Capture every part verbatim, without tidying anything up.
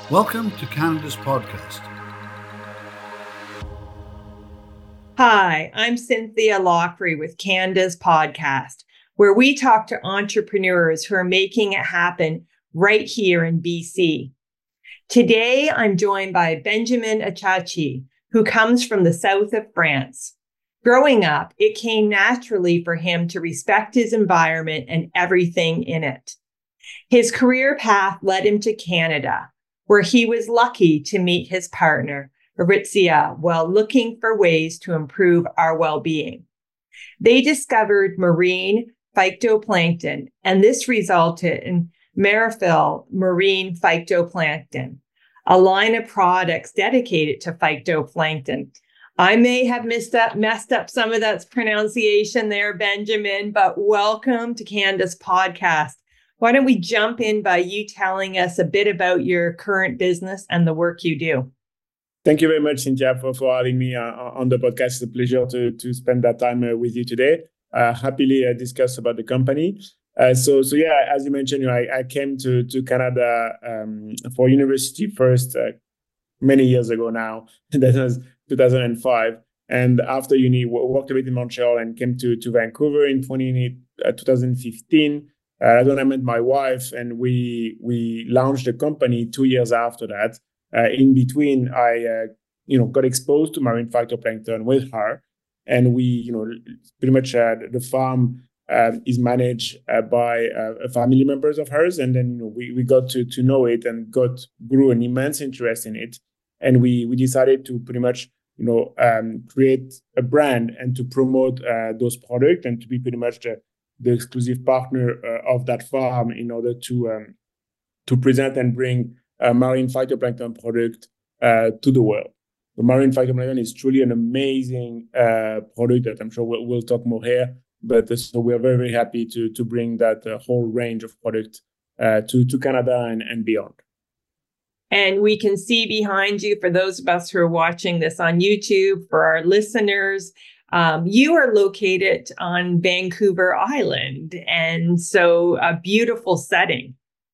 Welcome to Canada's podcast. Hi, I'm Cynthia Lockery with Canada's podcast, where we talk to entrepreneurs who are making it happen right here in B C. Today, I'm joined by Benjamin Achachi, who comes from the south of France. Growing up, it came naturally for him to respect his environment and everything in it. His career path led him to Canada, where he was lucky to meet his partner, Aritzia, while looking for ways to improve our well-being. They discovered marine phytoplankton, and this resulted in Marifil marine phytoplankton, a line of products dedicated to phytoplankton. I may have messed up, messed up some of that pronunciation there, Benjamin, but welcome to Canada's podcast. Why don't we jump in by you telling us a bit about your current business and the work you do? Thank you very much, Cynthia, for, for having me uh, on the podcast. It's a pleasure to, to spend that time uh, with you today. Uh, happily uh, discuss about the company. Uh, so, so yeah, as you mentioned, you know, I, I came to, to Canada um, for university first uh, many years ago now. That was two thousand five. And after uni, worked a bit in Montreal and came to, to Vancouver in twenty fifteen. Uh, that's when I met my wife, and we we launched a company two years after that. Uh, in between, I, uh, you know, got exposed to marine phytoplankton with her, and we, you know, pretty much uh, the farm uh, is managed uh, by uh, family members of hers, and then you know we, we got to to know it and got grew an immense interest in it, and we we decided to pretty much you know um, create a brand and to promote uh, those products and to be pretty much the, the exclusive partner uh, of that farm in order to um, to present and bring a marine phytoplankton product uh, to the world. The marine phytoplankton is truly an amazing uh, product that I'm sure we'll, we'll talk more here. But uh, so we're very, very happy to to bring that uh, whole range of products uh, to, to Canada and, and beyond. And we can see behind you, for those of us who are watching this on YouTube, for our listeners, um, you are located on Vancouver Island. And so a beautiful setting.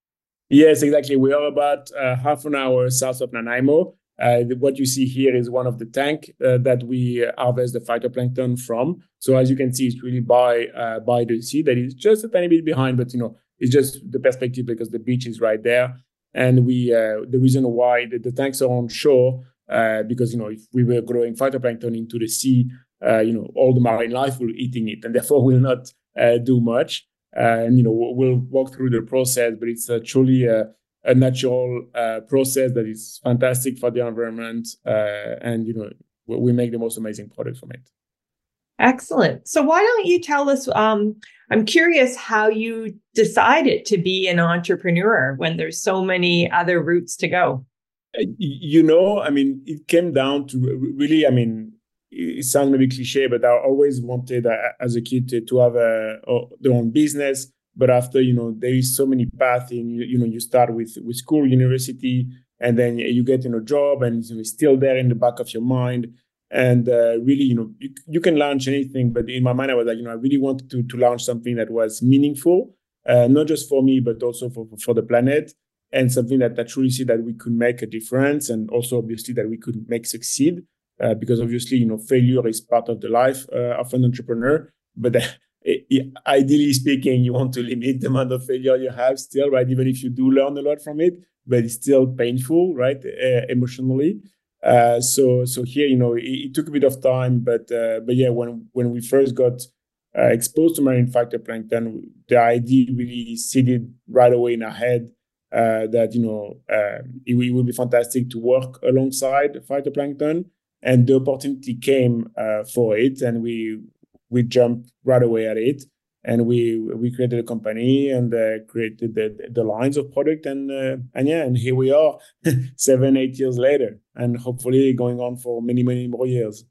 Yes, exactly. We are about uh, half an hour south of Nanaimo. Uh, what you see here is one of the tanks uh, that we harvest the phytoplankton from. So as you can see, it's really by uh, by the sea. That is just a tiny bit behind, but you know, it's just the perspective because the beach is right there. And we uh, the reason why the, the tanks are on shore uh, because you know if we were growing phytoplankton into the sea, uh, you know all the marine life will eating it, and therefore will not uh, do much. Uh, and, you know, we'll walk through the process, but it's uh, truly a, a natural uh, process that is fantastic for the environment. Uh, and, you know, we make the most amazing product from it. Excellent. So why don't you tell us, um, I'm curious how you decided to be an entrepreneur when there's so many other routes to go. Uh, you know, I mean, it came down to really, I mean, it sounds maybe cliche, but I always wanted uh, as a kid to, to have a, a, their own business. But after, you know, there is so many paths in, you, you know, you start with, with school, university, and then you get in a job and it's still there in the back of your mind. And uh, really, you know, you, you can launch anything. But in my mind, I was like, you know, I really wanted to, to launch something that was meaningful, uh, not just for me, but also for, for the planet. And something that, that truly see that we could make a difference, and also obviously that we could make succeed. Uh, because obviously, you know, failure is part of the life uh, of an entrepreneur. But uh, it, ideally speaking, you want to limit the amount of failure you have still, right? Even if you do learn a lot from it, but it's still painful, right? Uh, emotionally. Uh, so, so here, you know, it, it took a bit of time, but uh, but yeah, when when we first got uh, exposed to marine phytoplankton, the idea really seeded right away in our head uh, that you know uh, it, it would be fantastic to work alongside phytoplankton. And the opportunity came uh, for it, and we we jumped right away at it, and we we created a company and uh, created the, the lines of product, and uh, and yeah, and here we are, seven eight years later, and hopefully going on for many many more years.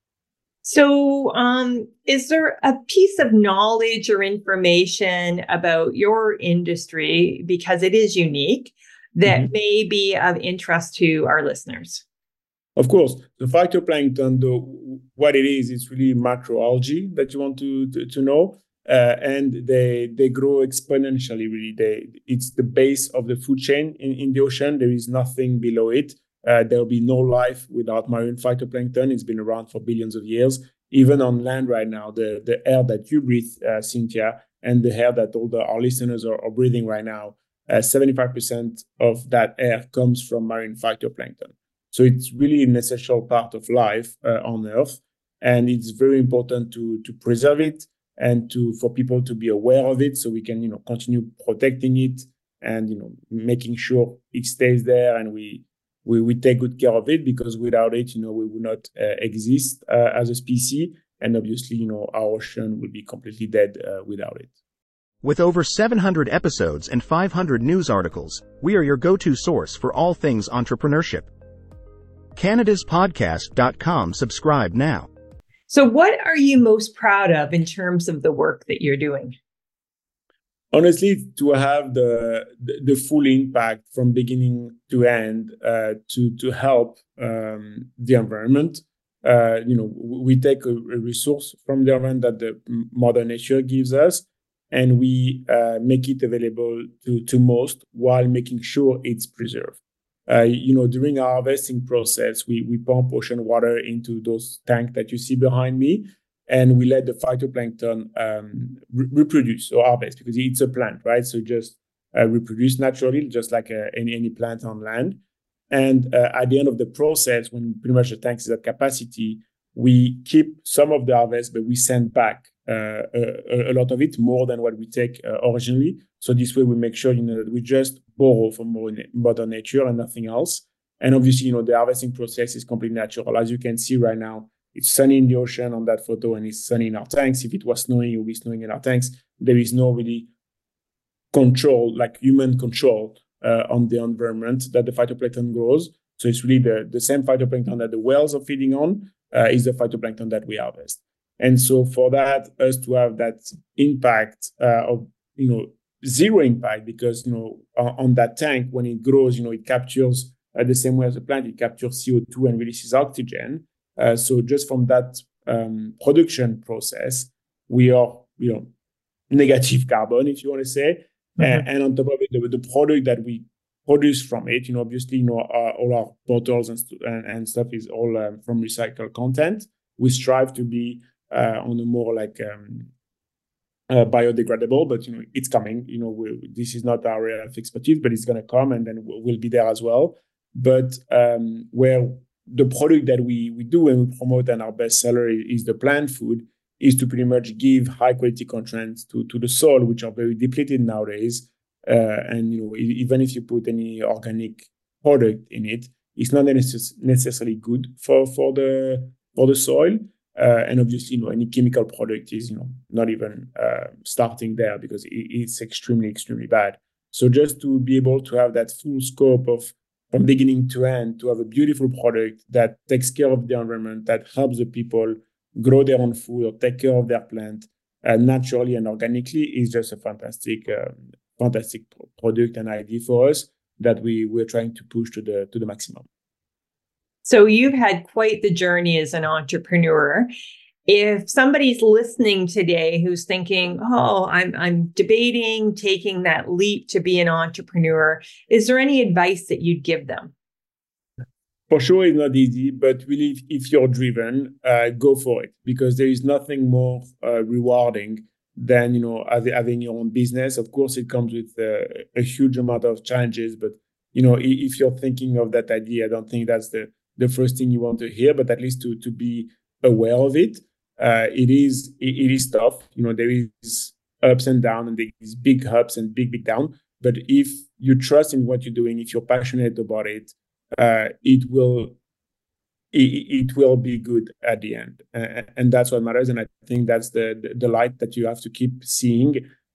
So, um, is there a piece of knowledge or information about your industry, because it is unique, that mm-hmm. may be of interest to our listeners? Of course, the phytoplankton, the, what it is, it's really macroalgae that you want to, to, to know. uh, and they they grow exponentially. Really, they it's the base of the food chain in, in the ocean. There is nothing below it. Uh, there will be no life without marine phytoplankton. It's been around for billions of years. Even on land right now, the the air that you breathe, uh, Cynthia, and the air that all the, our listeners are, are breathing right now, uh, seventy-five percent of that air comes from marine phytoplankton. So it's really an essential part of life uh, on Earth, and it's very important to to preserve it and to for people to be aware of it, so we can you know continue protecting it and you know making sure it stays there, and we we, we take good care of it, because without it, you know, we would not uh, exist uh, as a species, and obviously, you know, our ocean would be completely dead uh, without it. With over seven hundred episodes and five hundred news articles, we are your go-to source for all things entrepreneurship. Canada's podcast dot com. Subscribe now. So what are you most proud of in terms of the work that you're doing? Honestly, to have the the, the full impact from beginning to end, uh, to to help um, the environment. Uh, you know, we take a, a resource from the environment that the Mother Nature gives us, and we uh, make it available to to most, while making sure it's preserved. Uh, you know, during our harvesting process, we we pump ocean water into those tanks that you see behind me, and we let the phytoplankton um, re- reproduce or harvest, because it's a plant, right? So just uh, reproduce naturally, just like uh, any any plant on land. And uh, at the end of the process, when pretty much the tank is at capacity, we keep some of the harvest, but we send back uh, a, a lot of it, more than what we take uh, originally. So this way, we make sure you know that we just borrow from Mother Nature and nothing else. And obviously, you know, the harvesting process is completely natural. As you can see right now, it's sunny in the ocean on that photo, and it's sunny in our tanks. If it was snowing, it would be snowing in our tanks. There is no really control, like human control, uh, on the environment that the phytoplankton grows. So it's really the, the same phytoplankton that the whales are feeding on uh, is the phytoplankton that we harvest. And so for that, us to have that impact uh, of, you know, zero impact, because, you know, on, on that tank, when it grows, you know, it captures uh, the same way as a plant, it captures C O two and releases oxygen. Uh, so just from that um, production process, we are, you know, negative carbon, if you want to say. Mm-hmm. And, and on top of it, the, the product that we produce from it, you know, obviously, you know, our, all our bottles and, st- and, and stuff is all um, from recycled content. We strive to be uh, on a more like um, uh, biodegradable, but, you know, it's coming. You know, we, this is not our area of expertise, but it's going to come, and then we'll, we'll be there as well. But um, where the product that we, we do and we promote, and our best seller is the plant food, is to pretty much give high quality content to, to the soil, which are very depleted nowadays. Uh, and you know, even if you put any organic product in it, it's not necess- necessarily good for, for the for the soil. Uh, and obviously, you know, any chemical product is, you know, not even uh, starting there, because it, it's extremely, extremely bad. So just to be able to have that full scope of from beginning to end, to have a beautiful product that takes care of the environment, that helps the people grow their own food or take care of their plant uh, naturally and organically, is just a fantastic, um, fantastic product and idea for us that we we're trying to push to the to the maximum. So you've had quite the journey as an entrepreneur. If somebody's listening today who's thinking, "Oh, I'm I'm debating taking that leap to be an entrepreneur," is there any advice that you'd give them? For sure, it's not easy, but really, if, if you're driven, uh, go for it, because there is nothing more uh, rewarding than, you know, having your own business. Of course, it comes with uh, a huge amount of challenges, but, you know, if you're thinking of that idea, I don't think that's the, the first thing you want to hear, but at least to, to be aware of it. Uh, it is it, it is tough. You know, there is ups and downs, and there is big ups and big, big down. But if you trust in what you're doing, if you're passionate about it, Uh, it will it, it will be good at the end, uh, and that's what matters. And I think that's the, the the light that you have to keep seeing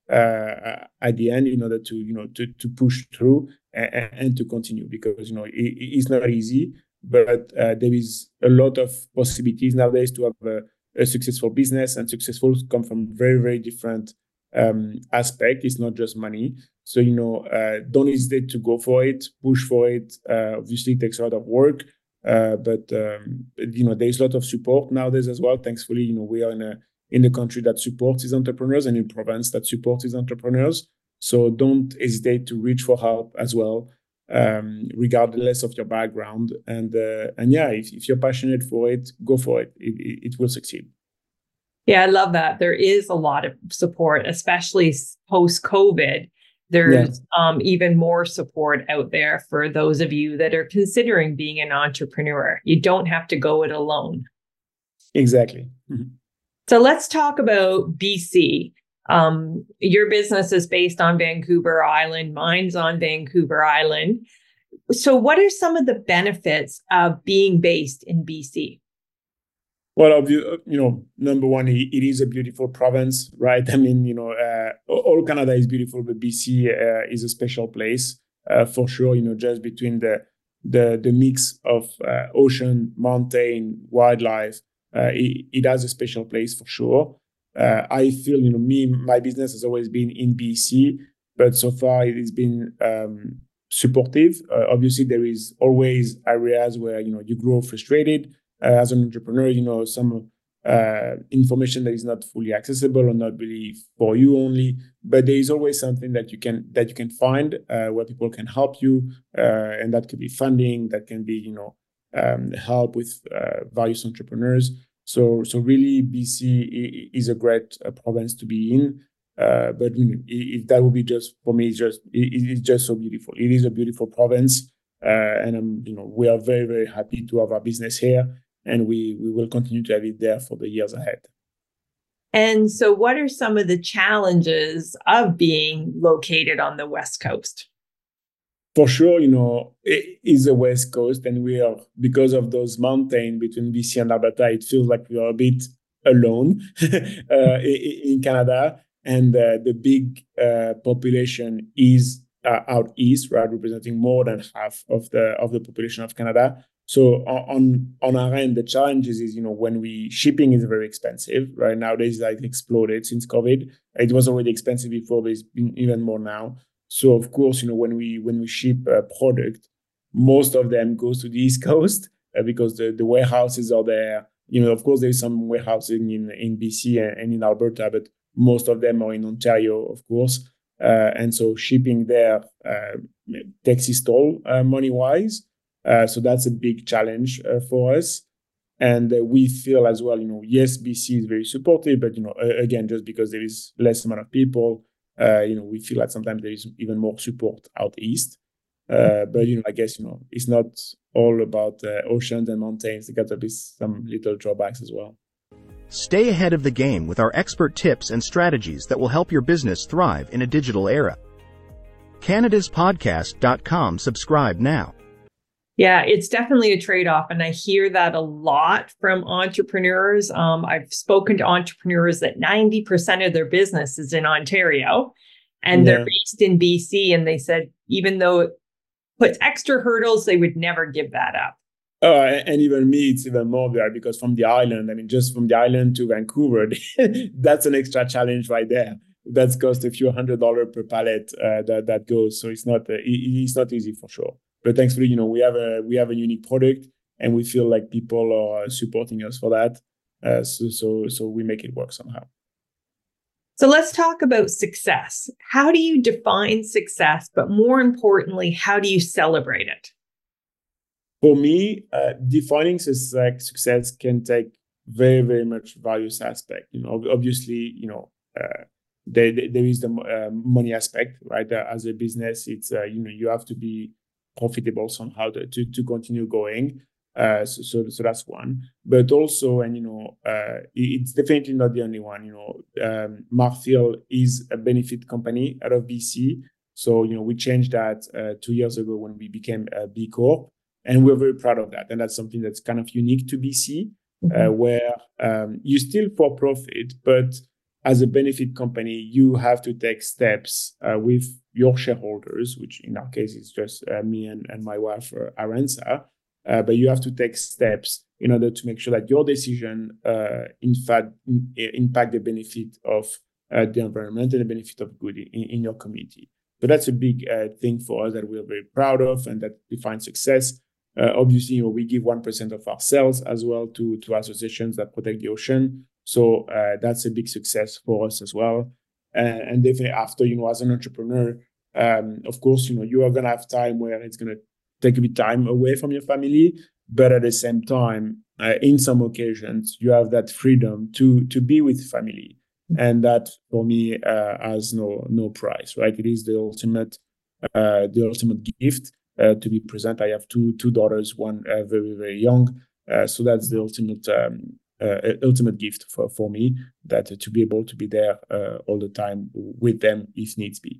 uh, at the end, in order to you know to to push through and, and to continue, because you know it, it's not easy, but uh, there is a lot of possibilities nowadays to have a, a successful business, and successful come from very very different um, aspect. It's not just money. So, you know, uh, don't hesitate to go for it, push for it. Uh, obviously, it takes a lot of work, uh, but, um, you know, there's a lot of support nowadays as well. Thankfully, you know, we are in a in the country that supports these entrepreneurs and in Provence that supports these entrepreneurs. So don't hesitate to reach for help as well, um, regardless of your background. And uh, and yeah, if, if you're passionate for it, go for it. It, it. it will succeed. Yeah, I love that. There is a lot of support, especially post-COVID. There's yeah. um, even more support out there for those of you that are considering being an entrepreneur. You don't have to go it alone. Exactly. Mm-hmm. So let's talk about B C. Um, your business is based on Vancouver Island. Mine's on Vancouver Island. So what are some of the benefits of being based in B C? Well, you know, number one, it is a beautiful province, right? I mean, you know, uh, all Canada is beautiful, but B C uh, is a special place uh, for sure. You know, just between the the the mix of uh, ocean, mountain, wildlife, uh, it, it has a special place for sure. Uh, I feel, you know, me, my business has always been in B C, but so far it has been um, supportive. Uh, obviously, there is always areas where, you know, you grow frustrated. Uh, as an entrepreneur, you know, some uh, information that is not fully accessible or not really for you only, but there is always something that you can that you can find uh, where people can help you, uh, and that could be funding, that can be, you know, um, help with uh, various entrepreneurs. So, so really, B C is a great uh, province to be in. Uh, but you know, if that would be just for me, it's just it, it's just so beautiful. It is a beautiful province, uh, and I'm, you know, we are very very happy to have our business here. And we, we will continue to have it there for the years ahead. And so what are some of the challenges of being located on the West Coast? For sure, you know, it is the West Coast, and we are, because of those mountains between B C and Alberta, it feels like we are a bit alone uh, in Canada. And uh, the big uh, population is uh, out east, right, representing more than half of the of the population of Canada. So on on our end, the challenges is, you know, when we shipping is very expensive, right? Nowadays, like exploded since COVID. It was already expensive before, but it's been even more now. So of course, you know, when we when we ship a product, most of them goes to the East Coast uh, because the, the warehouses are there. You know, of course, there's some warehousing in in B C and, and in Alberta, but most of them are in Ontario, of course. Uh, and so shipping there uh, takes its toll uh, money wise. Uh, so that's a big challenge uh, for us. And uh, we feel as well, you know, yes, B C is very supportive, but, you know, uh, again, just because there is less amount of people, uh, you know, we feel like sometimes there is even more support out east. Uh, but, you know, I guess, you know, it's not all about uh, oceans and mountains. There got to be some little drawbacks as well. Stay ahead of the game with our expert tips and strategies that will help your business thrive in a digital era. Canada's podcast dot com. Subscribe now. Yeah, it's definitely a trade-off. And I hear that a lot from entrepreneurs. Um, I've spoken to entrepreneurs that ninety percent of their business is in Ontario and yeah. they're based in B C. And they said, even though it puts extra hurdles, they would never give that up. Oh, and even me, it's even more there because from the island, I mean, just from the island to Vancouver, that's an extra challenge right there. That's cost a few hundred dollars per pallet uh, that, that goes. So it's not uh, it, it's not easy for sure. But thankfully, you know, we have a we have a unique product, and we feel like people are supporting us for that. Uh, so so so we make it work somehow. So let's talk about success. How do you define success? But more importantly, how do you celebrate it? For me, uh, defining success success can take very very much various aspects. You know, obviously, you know. Uh, there, there is the uh, money aspect, right? Uh, as a business, it's uh, you know you have to be profitable somehow to, to, to continue going. Uh, so, so so that's one. But also, and you know, uh, it's definitely not the only one. You know, um, Marfil is a benefit company out of B C. So, you know, we changed that uh, two years ago when we became a B Corp. And we're very proud of that. And that's something that's kind of unique to B C, mm-hmm. uh, where um, you still for profit, but as a benefit company, you have to take steps uh, with your shareholders, which in our case is just uh, me and, and my wife, uh, Aranza. Uh, but you have to take steps in order to make sure that your decision, uh, in fact, in, impact the benefit of uh, the environment and the benefit of good in, in your community. So that's a big uh, thing for us that we're very proud of and that defines success. Uh, obviously, you know, we give one percent of our sales as well to, to associations that protect the ocean. So uh, that's a big success for us as well. And, and definitely after, you know, as an entrepreneur, um, of course, you know, you are going to have time where it's going to take a bit time away from your family. But at the same time, uh, in some occasions, you have that freedom to to be with family. And that for me uh, has no no price, right? It is the ultimate uh, the ultimate gift uh, to be present. I have two two daughters, one uh, very very young, uh, so that's the ultimate um, uh, ultimate gift for for me, that uh, to be able to be there uh, all the time with them if needs be.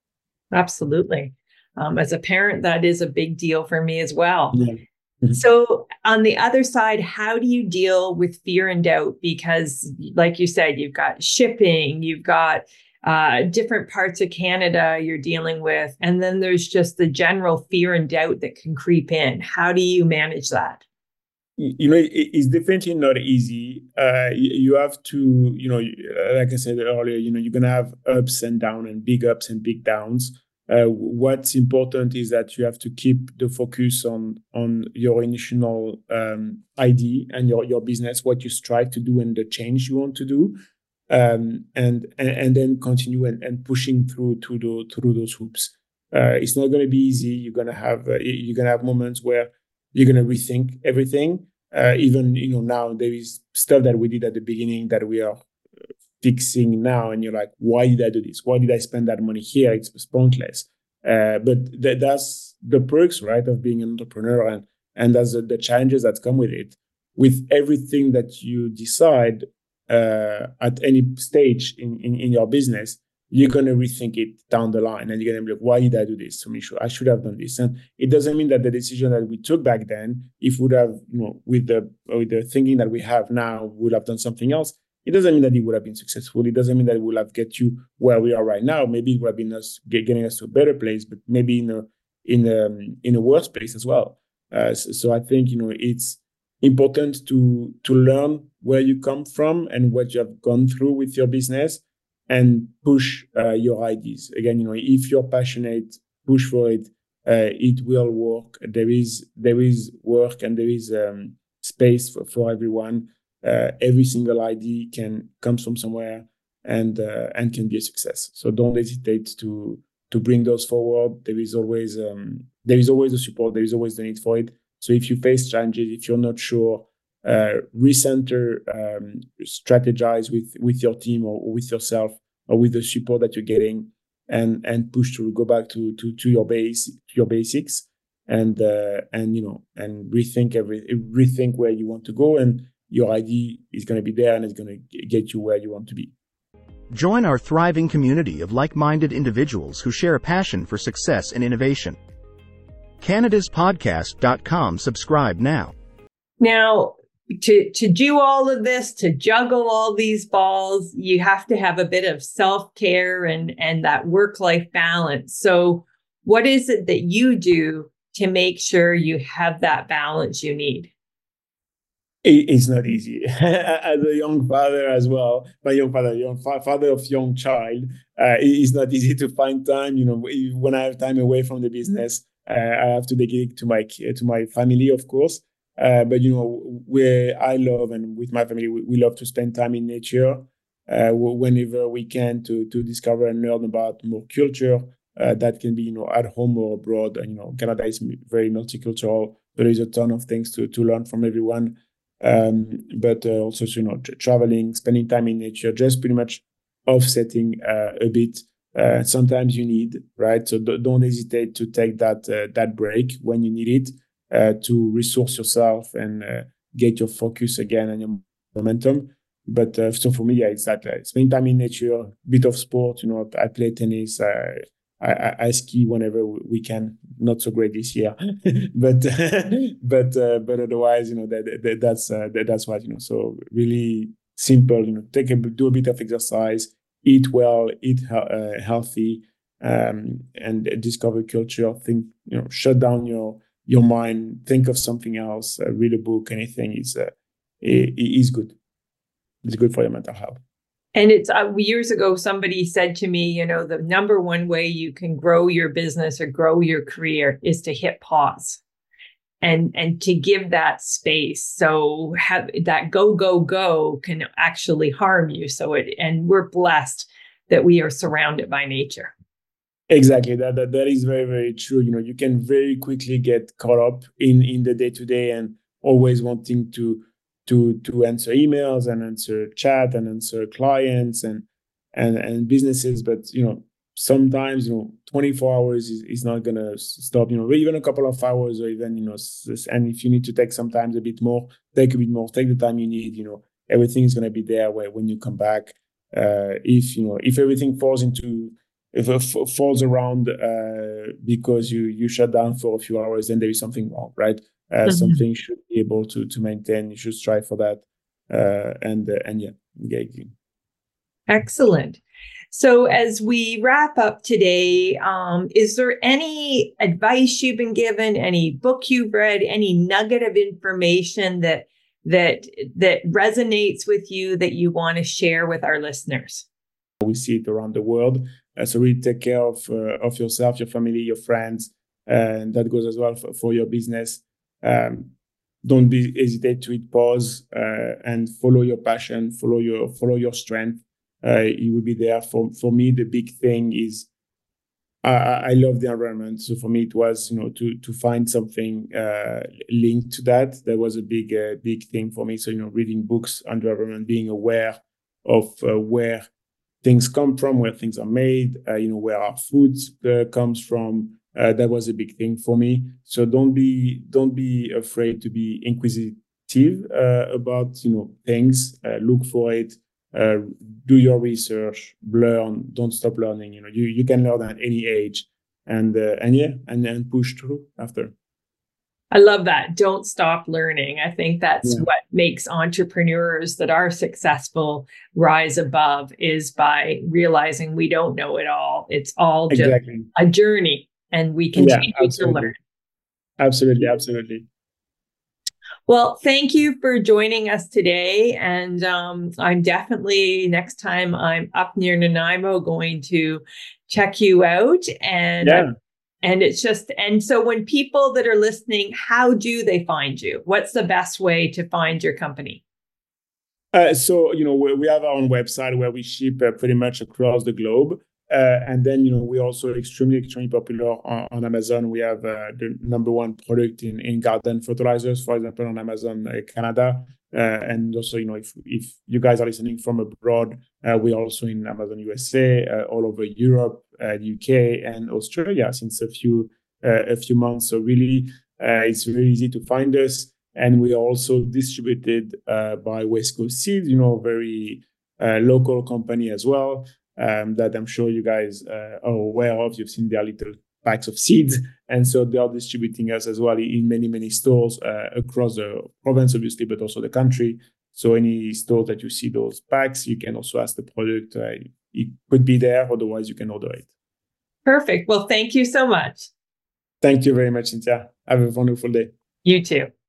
Absolutely. Um, as a parent, that is a big deal for me as well. Yeah. Mm-hmm. So on the other side, how do you deal with fear and doubt? Because like you said, you've got shipping, you've got uh, different parts of Canada you're dealing with, and then there's just the general fear and doubt that can creep in. How do you manage that? You know, it's definitely not easy. Uh, you have to, you know, like I said earlier, you know, you're going to have ups and downs and big ups and big downs. Uh, what's important is that you have to keep the focus on on your initial um, idea and your, your business, what you strive to do and the change you want to do, um, and, and and then continue and, and pushing through to the, through those hoops. Uh, it's not going to be easy. You're going to have uh, you're going to have moments where you're going to rethink everything. Uh, even you know now there is stuff that we did at the beginning that we are fixing now, and you're like, why did I do this? Why did I spend that money here? It's pointless. Uh, but th- that's the perks, right, of being an entrepreneur, and and that's the, the challenges that come with it. With everything that you decide uh, at any stage in, in, in your business, you're going to rethink it down the line, and you're going to be like, why did I do this? So me sure I should have done this. And it doesn't mean that the decision that we took back then, if we would have, you know, with the with the thinking that we have now, would have done something else. It doesn't mean that it would have been successful. It doesn't mean that it would have get you where we are right now. Maybe it would have been us get, getting us to a better place, but maybe in a in a in a worse place as well. Uh, so, so I think you know it's important to to learn where you come from and what you have gone through with your business, and push uh, your ideas. Again, you know, if you're passionate, push for it. Uh, it will work. There is there is work and there is um, space for, for everyone. Uh, every single idea can comes from somewhere and uh, and can be a success. So don't hesitate to to bring those forward. There is always um, there is always the support. There is always the need for it. So if you face challenges, if you're not sure, uh, recenter, um, strategize with with your team or, or with yourself or with the support that you're getting, and and push to go back to to to your base to your basics and uh, and you know and rethink every rethink where you want to go, and your idea is going to be there and it's going to get you where you want to be. Join our thriving community of like-minded individuals who share a passion for success and innovation. Canada's podcast dot com. Subscribe now. Now, to, to do all of this, to juggle all these balls, you have to have a bit of self-care and, and that work-life balance. So what is it that you do to make sure you have that balance you need? It's not easy. As a young father as well, my young father, young fa- father of young child, uh, it's not easy to find time. You know, when I have time away from the business, uh, I have to dedicate to my to my family, of course. Uh, but you know, where I love and with my family, we, we love to spend time in nature uh, whenever we can to to discover and learn about more culture. Uh, that can be, you know, at home or abroad. And you know, Canada is very multicultural. There is a ton of things to to learn from everyone. Um, but uh, also, you know, tra- traveling, spending time in nature, just pretty much offsetting uh, a bit. Uh, sometimes you need, right? So d- don't hesitate to take that uh, that break when you need it uh, to resource yourself and uh, get your focus again and your momentum. But uh, so for me, yeah, it's that uh, spending time in nature, bit of sport. You know, I play tennis. Uh, I, I ski whenever we can. Not so great this year, but but uh, but otherwise, you know, that, that that's uh, that, that's what you know. So really simple, you know, take a do a bit of exercise, eat well, eat uh, healthy, um, and discover culture. Think, you know, shut down your your mind. Think of something else. Uh, read a book. Anything is uh, is good. It's good for your mental health. And it's uh, years ago, somebody said to me, you know, the number one way you can grow your business or grow your career is to hit pause. and and to give that space. So have that go, go, go can actually harm you. So it, and we're blessed that we are surrounded by nature. Exactly. That, that that is very, very true. You know, you can very quickly get caught up in, in the day-to-day and always wanting to to to answer emails and answer chat and answer clients and and and businesses. But you know, sometimes, you know, twenty-four hours is, is not gonna stop, you know, even a couple of hours, or even, you know, and if you need to take sometimes a bit more, take a bit more, take the time you need, you know, everything is gonna be there where when you come back. Uh, if, you know, if everything falls into, if it f- falls around uh, because you, you shut down for a few hours, then there is something wrong, right? Uh, mm-hmm. Something should be able to, to maintain, you should strive for that. Uh, and, uh, and yeah, engaging. Excellent. So as we wrap up today, um, is there any advice you've been given, any book you've read, any nugget of information that that that resonates with you that you want to share with our listeners? We see it around the world. Uh, so really take care of uh, of yourself, your family, your friends, uh, and that goes as well for, for your business. Um, don't be hesitate to hit pause uh, and follow your passion, follow your follow your strength. Uh, it will be there. For for me, the big thing is I, I love the environment. So for me, it was, you know, to to find something uh, linked to that. That was a big uh, big thing for me. So, you know, reading books on the environment, being aware of uh, where things come from, where things are made, uh, you know, where our food uh, comes from. Uh, that was a big thing for me. So don't be don't be afraid to be inquisitive uh, about, you know, things. Uh, look for it. Uh, do your research, learn, don't stop learning. You know, you, you can learn at any age, and uh, and yeah, and then push through after. I love that. Don't stop learning. I think that's yeah. what makes entrepreneurs that are successful rise above, is by realizing we don't know it all. It's all just exactly. a journey, and we continue yeah, to learn. Absolutely, absolutely. Well, thank you for joining us today. And um, I'm definitely, next time I'm up near Nanaimo, going to check you out. And yeah. and it's just, and so when people that are listening, how do they find you? What's the best way to find your company? Uh, so, you know, we, we have our own website where we ship uh, pretty much across the globe. Uh, and then, you know, we're also extremely, extremely popular on, on Amazon. We have uh, the number one product in, in garden fertilizers, for example, on Amazon uh, Canada. Uh, and also, you know, if if you guys are listening from abroad, uh, we're also in Amazon U S A, uh, all over Europe, uh, U K, and Australia since a few uh, a few months. So really, uh, it's very easy to find us. And we are also distributed uh, by West Coast Seeds, you know, very uh, local company as well. Um, that I'm sure you guys uh, are aware of. You've seen their little packs of seeds. And so they are distributing us as well in many, many stores uh, across the province, obviously, but also the country. So any store that you see those packs, you can also ask the product. Uh, it could be there. Otherwise, you can order it. Perfect. Well, thank you so much. Thank you very much, Cynthia. Have a wonderful day. You too.